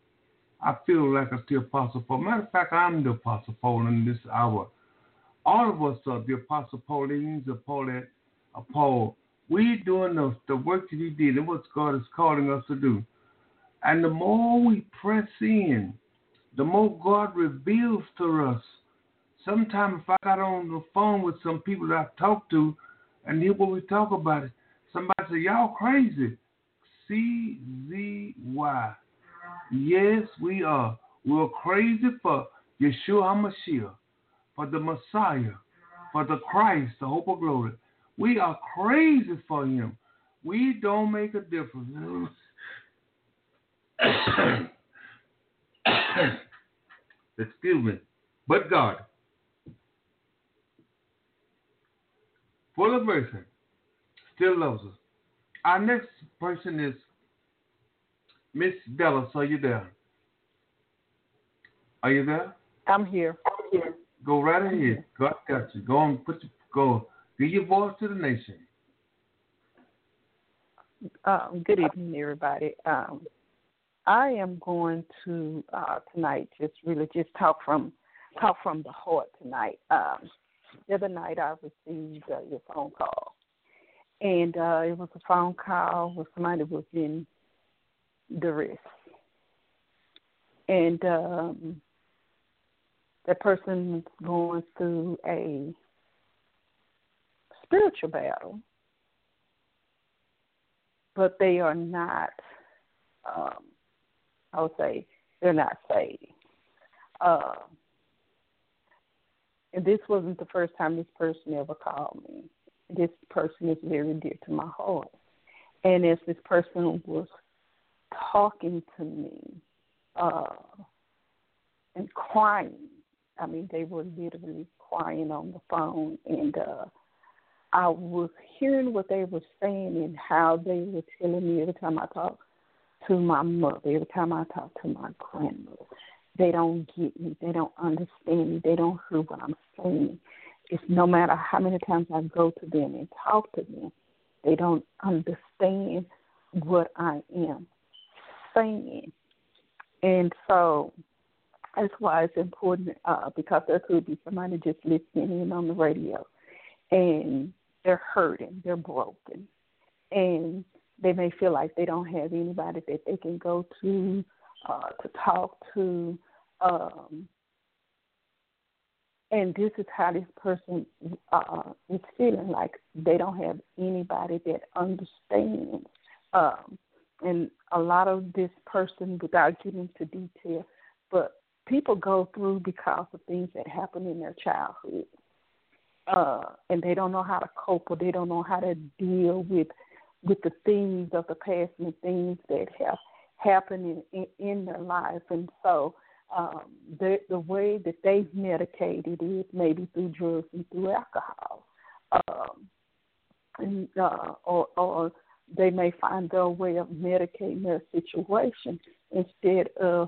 Matter of fact, I'm the Apostle Paul in this hour. All of us are the Apostle Paulines or Paul. We doing the work that he did and what God is calling us to do. And the more we press in, the more God reveals to us. Sometimes if I got on the phone with some people that I've talked to and hear what we talk about it, somebody say, y'all crazy. CZY. Yes, we are. We're crazy for Yeshua HaMashiach, for the Messiah, for the Christ, the hope of glory. We are crazy for him. We don't make a difference. Excuse me. But God, full of mercy, still loves us. Our next person is Miss Dallas. Are you there? Are you there? I'm here. Go right ahead. God got you. Go on, go. Give your voice to the nation. Good evening, everybody. I am going to tonight just talk from the heart tonight. The other night I received your phone call, and it was a phone call where somebody was in duress, and that person was going through a spiritual battle, but they are not. I would say they're not saved. And this wasn't the first time this person ever called me. This person is very dear to my heart. And as this person was talking to me and crying, I mean, they were literally crying on the phone, and I was hearing what they were saying and how they were telling me every time I talked to my mother, every time I talk to my grandmother. They don't get me. They don't understand me. They don't hear what I'm saying. It's no matter how many times I go to them and talk to them, they don't understand what I am saying. And so that's why it's important, because there could be somebody just listening in on the radio, and they're hurting, they're broken, and they may feel like they don't have anybody that they can go to talk to, and this is how this person is feeling, like they don't have anybody that understands. And a lot of this person, without getting into detail, but people go through because of things that happen in their childhood. And they don't know how to cope, or they don't know how to deal with the things of the past and things that have happened in their life. And so the way that they've medicated is maybe through drugs and through alcohol. Or they may find their way of medicating their situation instead of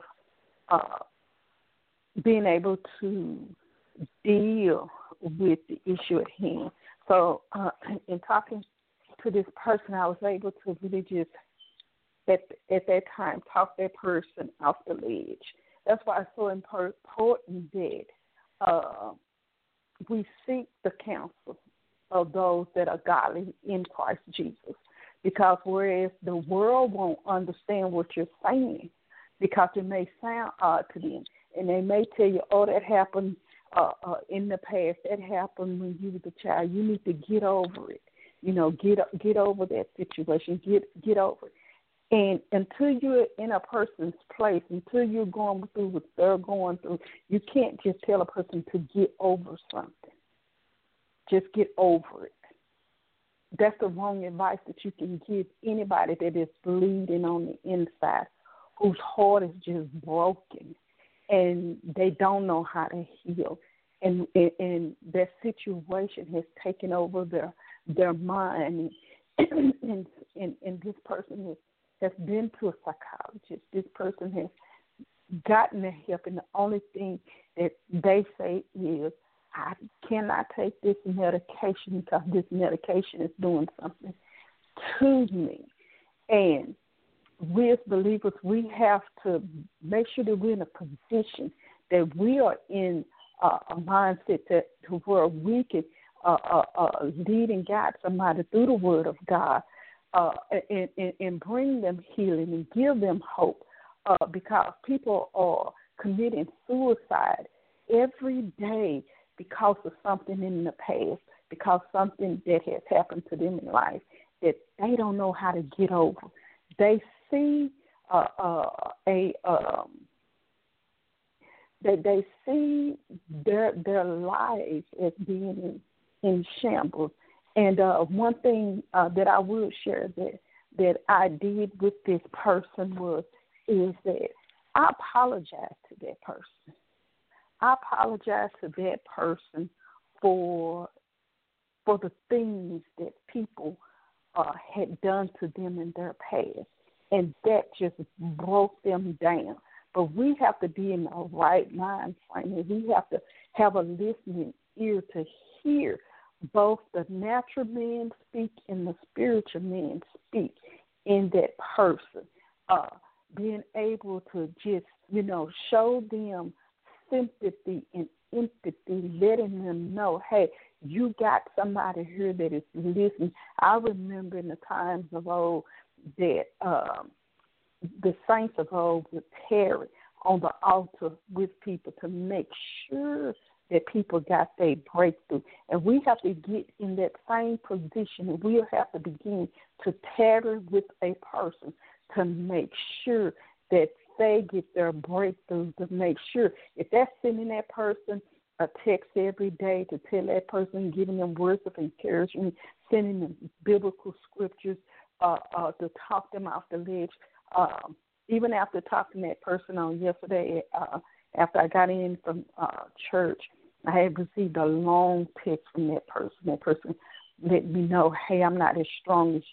being able to deal with the issue at hand. So in talking to this person, I was able to really just, at that time, talk that person off the ledge. That's why it's so important that we seek the counsel of those that are godly in Christ Jesus. Because whereas the world won't understand what you're saying, because it may sound odd to them, and they may tell you, oh, that happened in the past, that happened when you were a child. You need to get over it. You know, get over that situation. Get over it. And until you're in a person's place, until you're going through what they're going through, you can't just tell a person to get over something. Just get over it. That's the wrong advice that you can give anybody that is bleeding on the inside, whose heart is just broken, and they don't know how to heal. And their situation has taken over their mind. And this person has been to a psychologist. This person has gotten the help, and the only thing that they say is, I cannot take this medication because this medication is doing something to me. And we as believers, we have to make sure that we're in a position that we are in a mindset to where we can lead and guide somebody through the Word of God and bring them healing and give them hope, because people are committing suicide every day because of something in the past, because something that has happened to them in life that they don't know how to get over. They see they see their lives as being in shambles. And one thing that I will share that I did with this person is that I apologize to that person. I apologize to that person for the things that people had done to them in their past, and that just broke them down. But we have to be in the right mind frame, and we have to have a listening ear to hear both the natural man speak and the spiritual man speak in that person. Being able to just, show them sympathy and empathy, letting them know, hey, you got somebody here that is listening. I remember in the times of old that the saints of old would tarry on the altar with people to make sure that people got their breakthrough. And we have to get in that same position, and we'll have to begin to tarry with a person to make sure that they get their breakthrough, to make sure if that's sending that person a text every day to tell that person, giving them words of encouragement, sending them biblical scriptures to talk them off the ledge. Even after talking to that person on yesterday, after I got in from church, I had received a long text from that person. That person let me know, hey, I'm not as strong as you,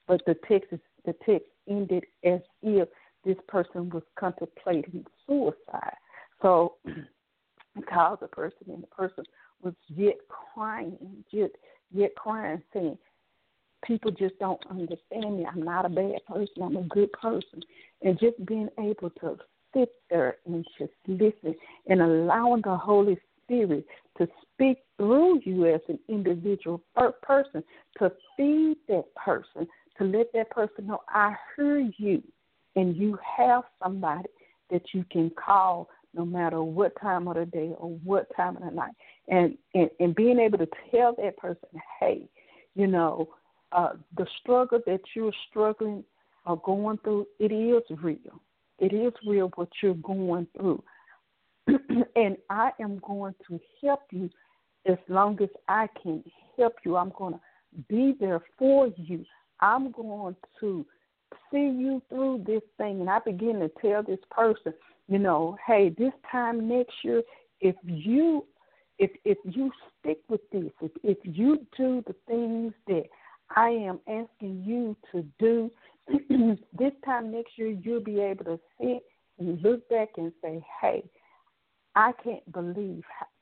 but the text ended as if this person was contemplating suicide. So he called the person, and the person was yet crying, saying, people just don't understand me. I'm not a bad person. I'm a good person. And just being able to sit there and just listen and allowing the Holy Spirit to speak through you as an individual person, to feed that person, to let that person know, I hear you, and you have somebody that you can call no matter what time of the day or what time of the night. And being able to tell that person, hey, you know, the struggle that you're struggling or going through, it is real. It is real what you're going through. And I am going to help you as long as I can help you. I'm going to be there for you. I'm going to see you through this thing. And I begin to tell this person, you know, hey, this time next year, if you stick with this, if you do the things that I am asking you to do, this time next year you'll be able to sit and look back and say, hey, I can't believe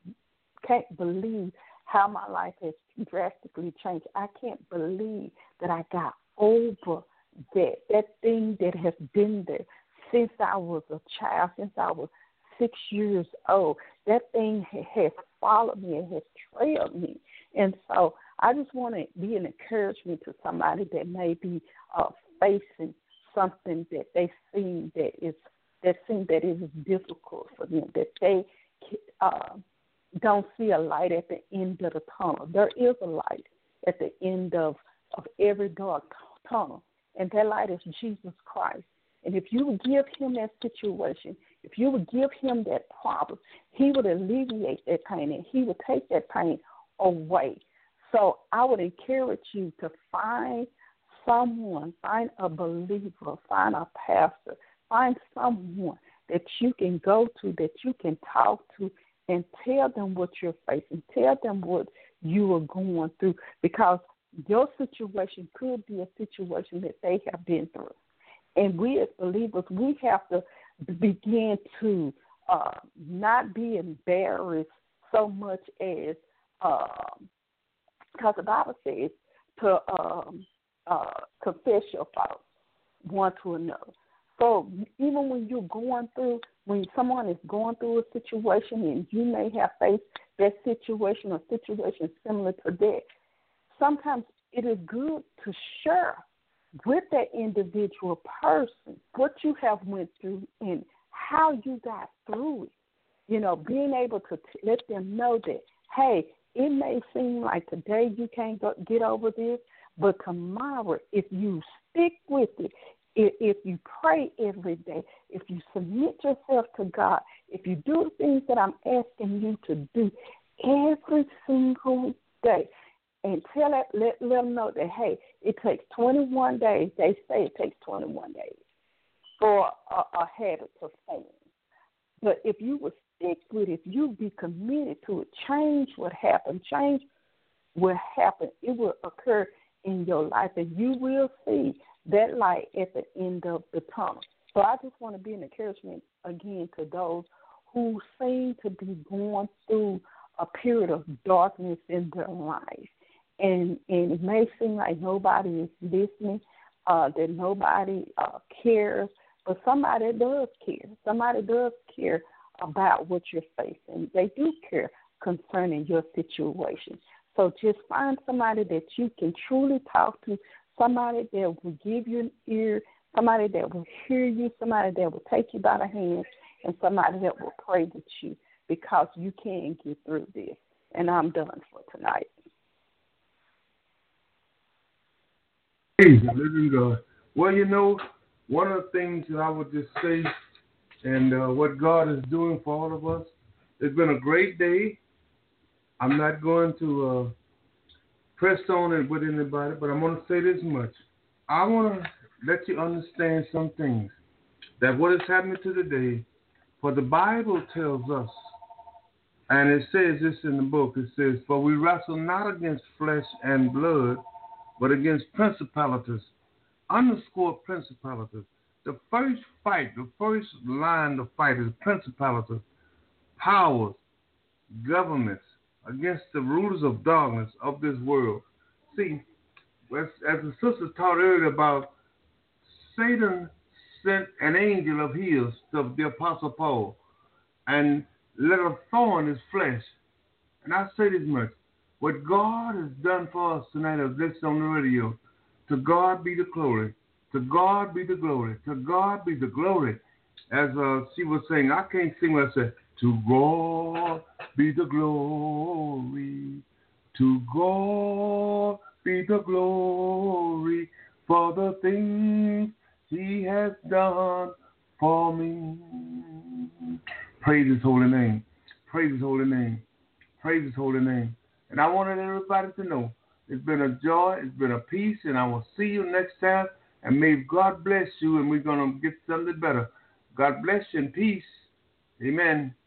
how my life has drastically changed. I can't believe that I got over that thing that has been there since I was a child, since I was 6 years old. That thing has followed me and has trailed me. And so I just want to be an encouragement to somebody that may be facing something that they see that is difficult for them, that they don't see a light at the end of the tunnel. There is a light at the end of every dark tunnel, and that light is Jesus Christ. And if you would give him that situation, if you would give him that problem, he would alleviate that pain, and he would take that pain away. So I would encourage you to find someone, find a believer, find a pastor, find someone that you can go to, that you can talk to, and tell them what you're facing, tell them what you are going through, because your situation could be a situation that they have been through. And we as believers, we have to begin to not be embarrassed so much as, because the Bible says to confess your faults one to another. So even when you're going through, when someone is going through a situation and you may have faced that situation or situation similar to that, sometimes it is good to share with that individual person what you have went through and how you got through it. You know, being able to let them know that, hey, it may seem like today you can't get over this, but tomorrow, if you stick with it, if you pray every day, if you submit yourself to God, if you do the things that I'm asking you to do every single day, and let them know that, hey, it takes 21 days. They say it takes 21 days for a habit to form. But if you would stick with it, if you be committed to it, change what happened, change what happened, it will occur in your life, and you will see that light at the end of the tunnel. So I just want to be an encouragement again to those who seem to be going through a period of darkness in their life. And it may seem like nobody is listening, that nobody cares, but somebody does care. Somebody does care about what you're facing. They do care concerning your situation. So just find somebody that you can truly talk to, somebody that will give you an ear, somebody that will hear you, somebody that will take you by the hand, and somebody that will pray with you, because you can get through this. And I'm done for tonight. Praise the living God. Well, you know, one of the things that I would just say, and what God is doing for all of us, it's been a great day. I'm not going to press on it with anybody, but I'm going to say this much. I want to let you understand some things, that what is happening to today, for the Bible tells us, and it says this in the book, it says, for we wrestle not against flesh and blood, but against principalities, underscore principalities. The first fight, the first line of fight is principalities, powers, governments against the rulers of darkness of this world. See, as the sister taught earlier about Satan sent an angel of his to the Apostle Paul and let a thorn in his flesh. And I say this much, what God has done for us tonight as this on the radio, to God be the glory. To God be the glory. To God be the glory. As she was saying, I can't sing what I said. To God be the glory. To God be the glory for the things He has done for me. Praise His holy name. Praise His holy name. Praise His holy name. And I wanted everybody to know it's been a joy, it's been a peace, and I will see you next time. And may God bless you, and we're going to get something better. God bless you and peace. Amen.